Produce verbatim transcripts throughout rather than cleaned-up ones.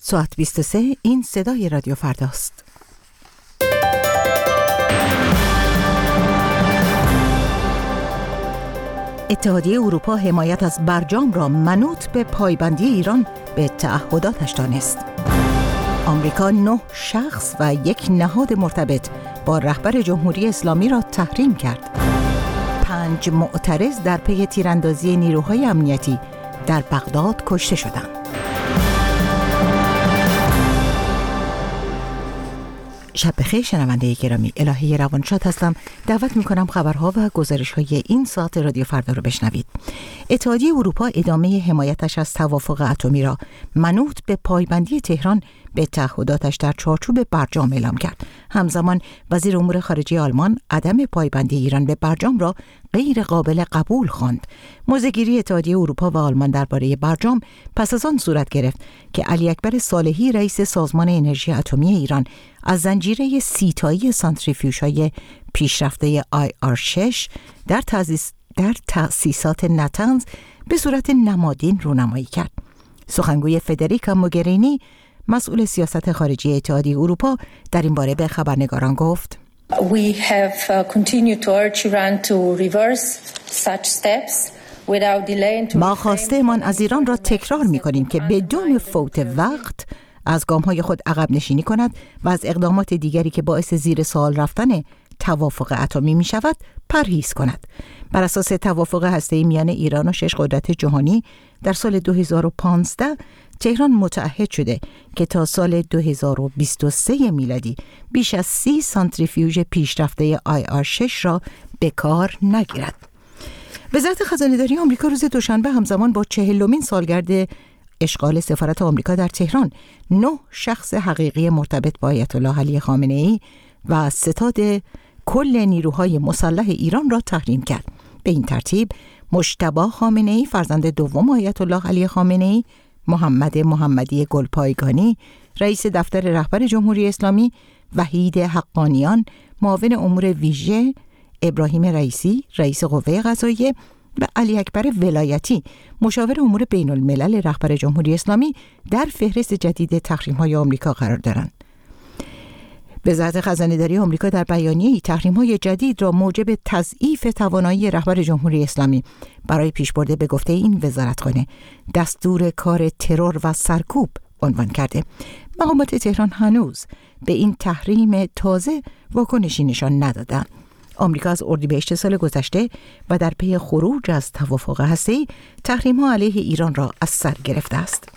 ساعت بیست و سه، این صدای رادیو فرداست. اتحادیه اروپا حمایت از برجام را منوط به پایبندی ایران به تعهداتش دانست. آمریکا نه شخص و یک نهاد مرتبط با رهبر جمهوری اسلامی را تحریم کرد. پنج معترض در پی تیراندازی نیروهای امنیتی در بغداد کشته شدند. شب بخیر شنونده گرامی، الهه روانشاد هستم. دعوت میکنم خبرها و گزارش‌های این ساعت رادیو فردا رو بشنوید. اتحادیه اروپا ادامه حمایتش از توافق اتمی را منوط به پایبندی تهران به تعهداتش در چارچوب برجام اعلام کرد. همزمان وزیر امور خارجه آلمان عدم پایبندی ایران به برجام را غیر قابل قبول خواند. موضع‌گیری اتحادیه اروپا و آلمان درباره برجام پس از آن صورت گرفت که علی اکبر صالحی رئیس سازمان انرژی اتمی ایران از زنجیره سیتایی سانتریفیوژهای پیشرفته آی آر شش در تأسیس در تأسیسات نتنز به صورت نمادین رونمایی کرد. سخنگوی فدریکا موگرینی مسئول سیاست خارجی اتحادیه اروپا در این باره به خبرنگاران گفت: We have continued to urge Iran to reverse such steps without delay. ما خواسته‌مان از ایران را تکرار می‌کنیم که بدون فوت وقت از گام‌های خود عقب نشینی کند و از اقدامات دیگری که باعث زیر سوال رفتن توافق اتمی می‌شود پرهیز کند. بر اساس توافق هسته‌ای میان ایران و شش قدرت جهانی در سال دو هزار و پانزده تهران متعهد شده که تا سال دو هزار و بیست و سه میلادی بیش از سی سانتریفیوژ پیشرفته آی آر شش را به کار نگیرد. وزارت خزانه‌داری آمریکا روز دوشنبه همزمان با چهلمین سالگرد اشغال سفارت آمریکا در تهران نه شخص حقیقی مرتبط با آیت الله علی خامنه‌ای و ستاد کل نیروهای مسلح ایران را تحریم کرد. به این ترتیب مجتبی خامنه‌ای فرزند دوم آیت الله علی خامنه‌ای، محمد محمدی گلپایگانی رئیس دفتر رهبر جمهوری اسلامی، وحید حقانیان معاون امور ویژه، ابراهیم رئیسی رئیس قوه قضاییه و علی اکبر ولایتی مشاور امور بین الملل رهبر جمهوری اسلامی در فهرست جدید تحریم‌های آمریکا قرار دارند. وزارت خزانه‌داری آمریکا در بیانیه‌ای تحریم‌های جدید را موجب تضعیف توانایی رهبر جمهوری اسلامی برای پیشبرد به گفته این وزارتخانه دستور کار ترور و سرکوب عنوان کرده. مقامات تهران هنوز به این تحریم تازه واکنشی نشان ندادند. آمریکا از اردیبهشت سال گذشته و در پی خروج از توافق هسته‌ای تحریم‌ها علیه ایران را از سر گرفته است.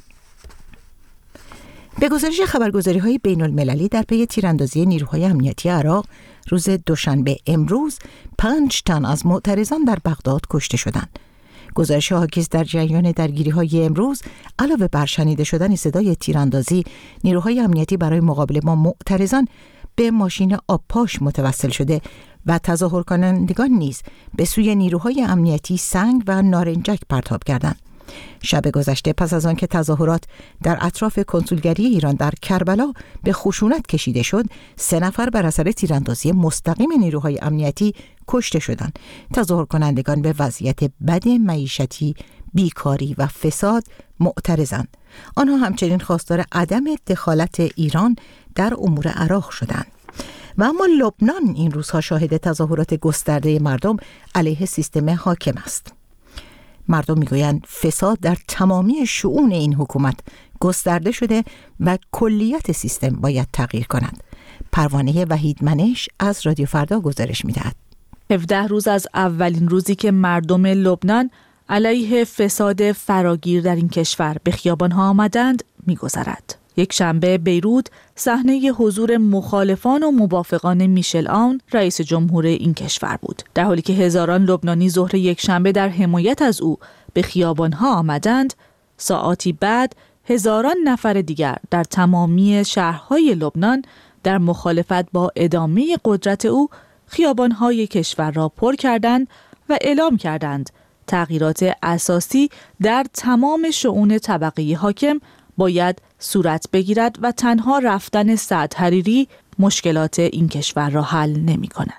به گزارش خبرگزاری‌های بین‌المللی در پی تیراندازی نیروهای امنیتی عراق روز دوشنبه امروز پنج تن از معترضان در بغداد کشته شدند. گزارش حاکیست در جریان درگیری‌های امروز علاوه بر شنیده شدن صدای تیراندازی، نیروهای امنیتی برای مقابله با معترضان به ماشین آبپاش متوسل شده و تظاهر کنندگان نیز به سوی نیروهای امنیتی سنگ و نارنجک پرتاب کردند. شب گذشته پس از آن که تظاهرات در اطراف کنسولگری ایران در کربلا به خشونت کشیده شد، سه نفر بر اثر تیراندازی مستقیم نیروهای امنیتی کشته شدند. تظاهر کنندگان به وضعیت بد معیشتی، بیکاری و فساد معترضند. آنها همچنین خواستار عدم دخالت ایران در امور عراق شدند. و اما لبنان این روزها شاهد تظاهرات گسترده مردم علیه سیستم حاکم است. مردم میگویند فساد در تمامی شؤون این حکومت گسترده شده و کلیت سیستم باید تغییر کند. پروانه وحید منش از رادیو فردا گزارش میدهد. هفده روز از اولین روزی که مردم لبنان علیه فساد فراگیر در این کشور به خیابان‌ها آمدند می‌گذرد. یک شنبه بیروت صحنه حضور مخالفان و موافقان میشل آون رئیس جمهور این کشور بود، در حالی که هزاران لبنانی ظهر یک شنبه در حمایت از او به خیابان‌ها آمدند. ساعاتی بعد هزاران نفر دیگر در تمامی شهرهای لبنان در مخالفت با ادامه قدرت او خیابان‌های کشور را پر کردند و اعلام کردند تغییرات اساسی در تمام شؤون طبقه حاکم باید صورت بگیرد و تنها رفتن سعد حریری مشکلات این کشور را حل نمی کند.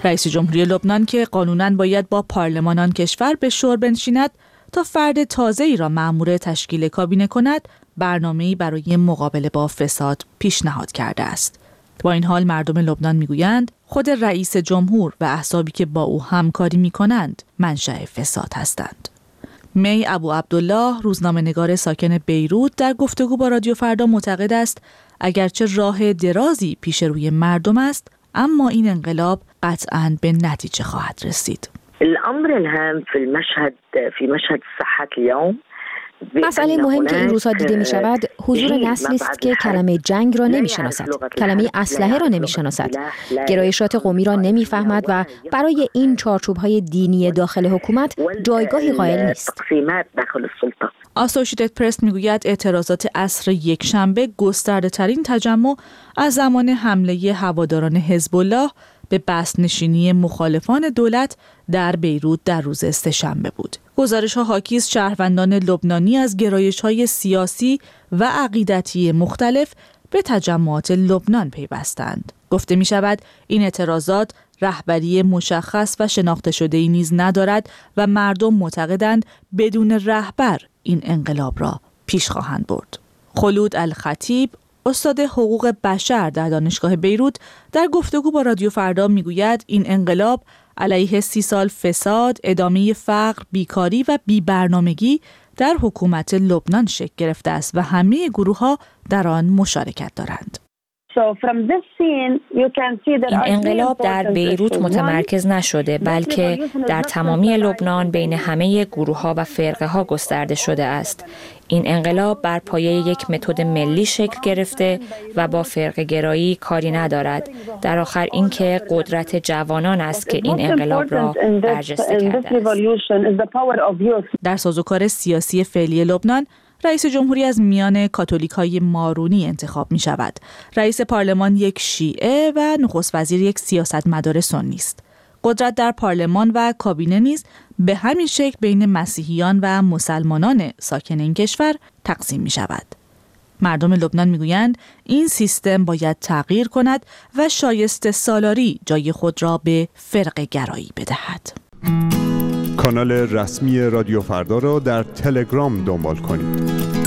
رئیس جمهوری لبنان که قانوناً باید با پارلمان آن کشور به شور بنشیند تا فرد تازه‌ای را مأمور تشکیل کابینه کند، برنامه‌ای برای مقابله با فساد پیشنهاد کرده است. با این حال مردم لبنان میگویند خود رئیس جمهور و احزابی که با او همکاری می‌کنند منشأ فساد هستند. می ابو عبدالله، روزنامه‌نگار ساکن بیروت، در گفتگو با رادیو فردا معتقد است اگرچه راه درازی پیش روی مردم است، اما این انقلاب قطعاً به نتیجه خواهد رسید. الامر الهام في المشهد في مشهد صحة اليوم، مسئله مهم که این روزها دیده می شود حضور نسلی است که کلمه جنگ را نمی شناسد، کلمه اسلحه را نمی شناسد، گرایشات قومی را نمی فهمد و برای این چارچوب‌های دینی داخل حکومت جایگاهی قائل نیست. آسوشیتد پرس میگوید اعتراضات عصر یکشنبه گسترده ترین تجمع از زمان حمله هواداران حزب الله به بسطه‌نشینی مخالفان دولت در بیروت در روز سه‌شنبه بود. گزارش‌ها حاکی از شهروندان لبنانی از گرایش‌های سیاسی و عقیدتی مختلف به تجمعات لبنان پیوستند. گفته می‌شود این اعتراضات رهبری مشخص و شناخته شده‌ای نیز ندارد و مردم معتقدند بدون رهبر این انقلاب را پیش خواهند برد. خلود الخطیب، استاد حقوق بشر در دانشگاه بیروت، در گفتگو با رادیو فردا میگوید این انقلاب علیه سی سال فساد، ادامه فقر، بیکاری و بی‌برنامگی در حکومت لبنان شکل گرفته است و همه گروه‌ها در آن مشارکت دارند. این انقلاب در بیروت متمرکز نشده بلکه در تمامی لبنان بین همه گروه‌ها و فرقه‌ها گسترده شده است. این انقلاب بر پایه یک متد ملی شکل گرفته و با فرقه‌گرایی کاری ندارد. در آخر اینکه قدرت جوانان است که این انقلاب را برجسته کرده است. در سازوکار سیاسی فعلی لبنان، رئیس جمهوری از میان کاتولیک‌های مارونی انتخاب می شود. رئیس پارلمان یک شیعه و نخست وزیر یک سیاستمدار سنی است. قدرت در پارلمان و کابینه نیز به همین شکل بین مسیحیان و مسلمانان ساکن این کشور تقسیم می شود. مردم لبنان می گویند این سیستم باید تغییر کند و شایسته سالاری جای خود را به فرقه گرایی بدهد. کانال رسمی رادیو فردا را در تلگرام دنبال کنید.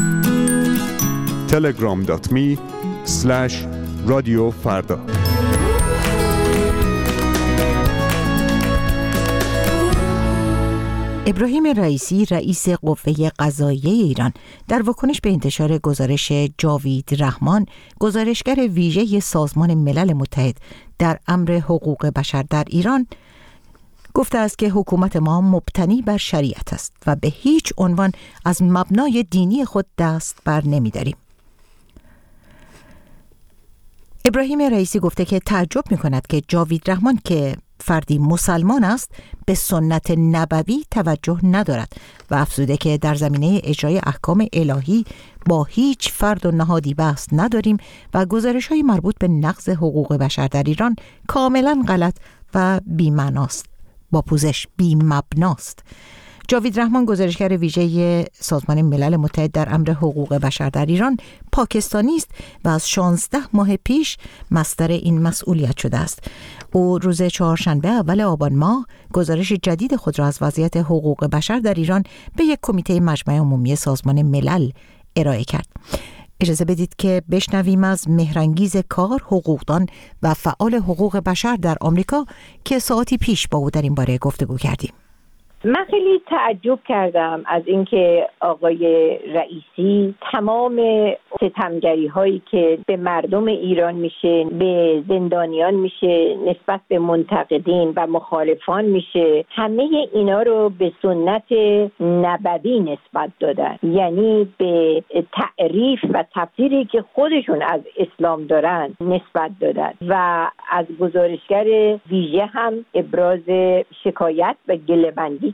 تلگرام دات می اسلش رادیو فردا. ابراهیم رئیسی، رئیس قوه قضاییه ایران، در واکنش به انتشار گزارش جاوید رحمان، گزارشگر ویژه سازمان ملل متحد در امر حقوق بشر در ایران، گفته است که حکومت ما مبتنی بر شریعت است و به هیچ عنوان از مبنای دینی خود دست بر نمی داریم. ابراهیم رئیسی گفته که تعجب می کند که جاوید رحمان که فردی مسلمان است به سنت نبوی توجه ندارد و افزوده که در زمینه اجرای احکام الهی با هیچ فرد و نهادی بحث نداریم و گزارش‌های مربوط به نقض حقوق بشر در ایران کاملا غلط و بی‌معناست، با پوزش بی‌مبناست. جاوید رحمان، گزارشگر ویژه سازمان ملل متحد در امر حقوق بشر در ایران، پاکستانی است و از شانزده ماه پیش مصدر این مسئولیت شده است. او روز چهارشنبه اول آبان ماه گزارش جدید خود را از وضعیت حقوق بشر در ایران به یک کمیته مجمع عمومی سازمان ملل ارائه کرد. اجازه بدید که بشنویم از مهرانگیز کار، حقوقدان و فعال حقوق بشر در آمریکا که ساعتی پیش با او در این باره گفتگو کردیم. من خیلی تعجب کردم از اینکه آقای رئیسی تمام ستمگری هایی که به مردم ایران میشه، به زندانیان میشه، نسبت به منتقدین و مخالفان میشه، همه اینا رو به سنت نبوی نسبت دادن، یعنی به تعریف و تفسیری که خودشون از اسلام دارن نسبت دادن و از گزارشگر ویژه هم ابراز شکایت و گله‌بندی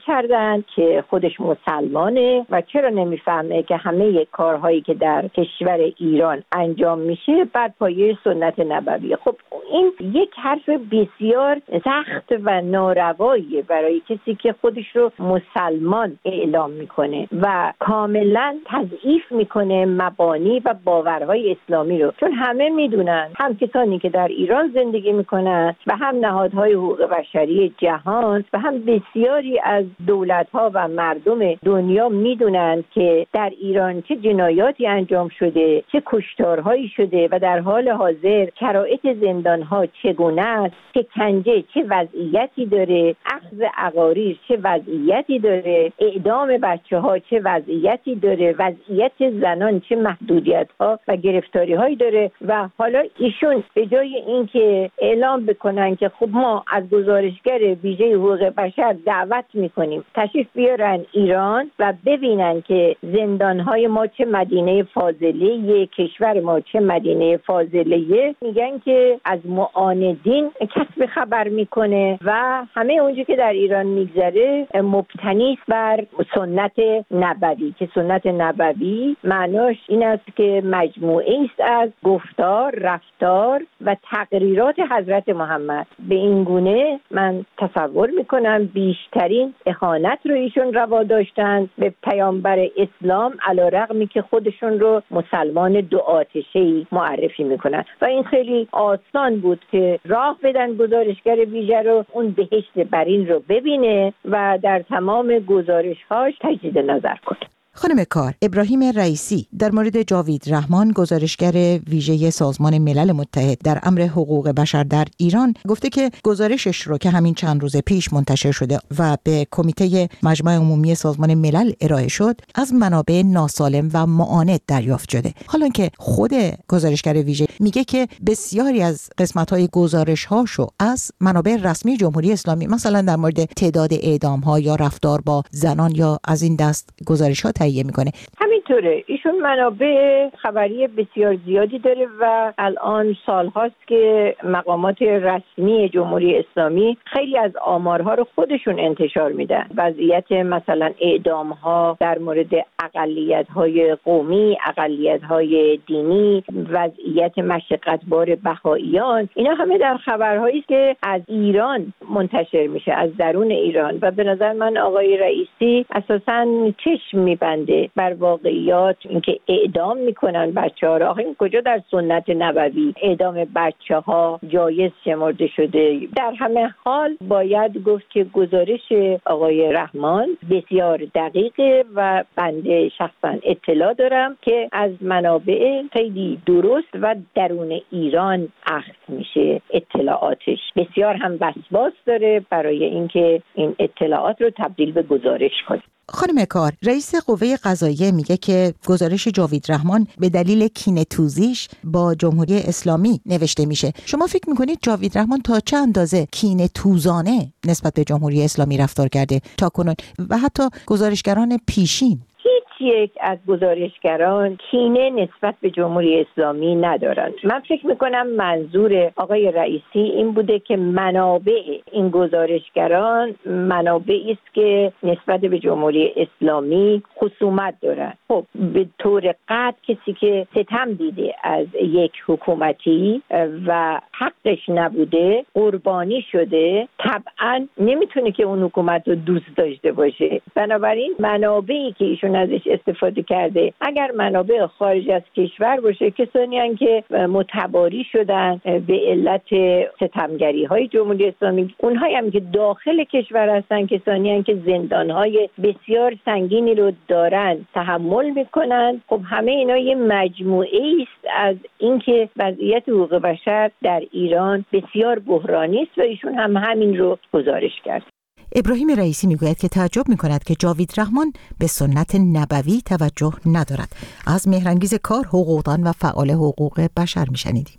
کردن که خودش مسلمانه و چرا نمیفهمه که همه کارهایی که در کشور ایران انجام میشه بر پایه سنت نبوی. خب این یک حرف بسیار سخت و نارواییه برای کسی که خودش رو مسلمان اعلام میکنه و کاملا تضعیف میکنه مبانی و باورهای اسلامی رو، چون همه میدونن، هم کسانی که در ایران زندگی میکنن و هم نهادهای حقوق بشری جهان و هم بسیاری از دولت‌ها و مردم دنیا میدونن که در ایران چه جنایاتی انجام شده، چه کشتارهایی شده و در حال حاضر شرایط زندان‌ها چگونه است، چه کنجه چه وضعیتی داره، اخذ اقاریر چه وضعیتی داره، اعدام بچه‌ها چه وضعیتی داره، وضعیت زنان چه محدودیت‌ها و گرفتاری‌هایی داره. و حالا ایشون به جای اینکه اعلام بکنن که خب ما از گزارشگر ویژه حقوق بشر دعوت میکنیم تشریف بیارن ایران و ببینن که زندان‌های ما چه مدینه فاضله، کشور ما چه مدینه فاضله، میگن که از معاندین کسب خبر میکنه و همه اونجا که در ایران میگذره مبتنی است بر سنت نبوی، که سنت نبوی معناش این است که مجموعه است از گفتار، رفتار و تقریرات حضرت محمد. به این گونه من تصور میکنم بیشترین اهانت رو ایشون روا داشتن به پیامبر اسلام، علیرغمی که خودشون رو مسلمان دو آتشه‌ای معرفی میکنن و این خیلی آسان بود که راه بدن گزارشگر ویژه رو اون بهشت برین رو ببینه و در تمام گزارش‌هاش تجدید نظر کنه. خانم کار، ابراهیم رئیسی در مورد جاوید رحمان گزارشگر ویژه سازمان ملل متحد در امر حقوق بشر در ایران گفته که گزارشش رو که همین چند روز پیش منتشر شده و به کمیته مجمع عمومی سازمان ملل ارائه شد از منابع ناسالم و معاند دریافت شده، حالا که خود گزارشگر ویژه میگه که بسیاری از قسمت‌های گزارش‌هاشو از منابع رسمی جمهوری اسلامی، مثلا در مورد تعداد اعدام‌ها یا رفتار با زنان یا از این دست گزارش‌ها تهیه میکنه. همینطوره، ایشون منابع خبری بسیار زیادی داره و الان سالهاست که مقامات رسمی جمهوری اسلامی خیلی از آمارها رو خودشون انتشار میدن. وضعیت مثلا اعدام‌ها در مورد اقلیت‌های قومی، اقلیت‌های دینی، وضعیت مشقتبار بهائیان، اینا همه در خبرهایی است که از ایران منتشر میشه، از درون ایران. و به نظر من آقای رئیسی اساساً چشم میبنده بر واقعیات، اینکه اعدام میکنن بچه‌ها رو. آخه این کجا در سنت نبوی اعدام بچه‌ها جایز شمرده شده؟ در همه حال باید گفت که گزارش آقای رحمان بسیار دقیقه و بنده شخصا اطلاع دارم که از منابع خیلی درست و درون ایران اخذ میشه. اطلاعاتش بسیار هم وسواس داره برای اینکه این اطلاعات رو تبدیل به گزارش کنه. خانم کار، رئیس قوه قضاییه میگه که گزارش جاوید رحمان به دلیل کینه‌توزیش با جمهوری اسلامی نوشته میشه. شما فکر میکنید جاوید رحمان تا چه اندازه کینه‌توزانه نسبت به جمهوری اسلامی رفتار کرده تا کنون و حتی گزارشگران پیشین؟ یک از گزارشگران کینه نسبت به جمهوری اسلامی ندارند. من فکر میکنم منظور آقای رئیسی این بوده که منابع این گزارشگران منابعی است که نسبت به جمهوری اسلامی خصومت دارند. خب به طور قطع کسی که ستم دیده از یک حکومتی و حقش نبوده، قربانی شده، طبعا نمیتونه که اون حکومت رو دوست داشته باشه. بنابراین منابعی که ایشون ازش استفاده کرده اگر منابع خارج از کشور باشه، کسانی هستند که متباری شدن به علت ستمگری های جمهوری اسلامی، اونهایی هم که داخل کشور هستن کسانی هستند که زندان های بسیار سنگینی رو دارن تحمل میکنن. خب همه اینا یه مجموعه است از اینکه وضعیت حقوق بشر در ایران بسیار بحرانی است و ایشون هم همین رو گزارش کرد. ابراهیم رئیسی میگوید که تعجب میکند که جاوید رحمان به سنت نبوی توجه ندارد. از مهرانگیز کار، حقوقدان و فعال حقوق بشر میشنیدیم.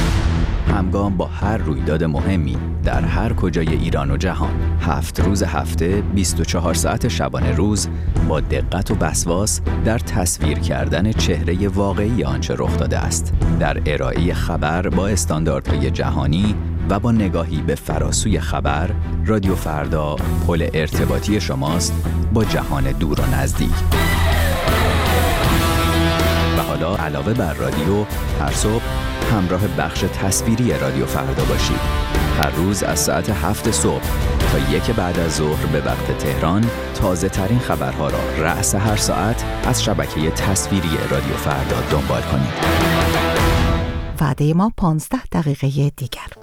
همگام با هر رویداد مهمی در هر کجای ایران و جهان، هفت روز هفته، بیست و چهار ساعت شبانه روز، با دقت و وسواس در تصویر کردن چهره واقعی آنچه رخ داده است، در ارائه خبر با استانداردهای جهانی و با نگاهی به فراسوی خبر، رادیو فردا پل ارتباطی شماست با جهان دور و نزدیک. و حالا علاوه بر رادیو، هر صبح همراه بخش تصویری رادیو فردا باشید. هر روز از ساعت هفت صبح تا یک بعد از ظهر به وقت تهران تازه ترین خبرها را رأس هر ساعت از شبکه تصویری رادیو فردا دنبال کنید. وعده ما پانزده دقیقه دیگر.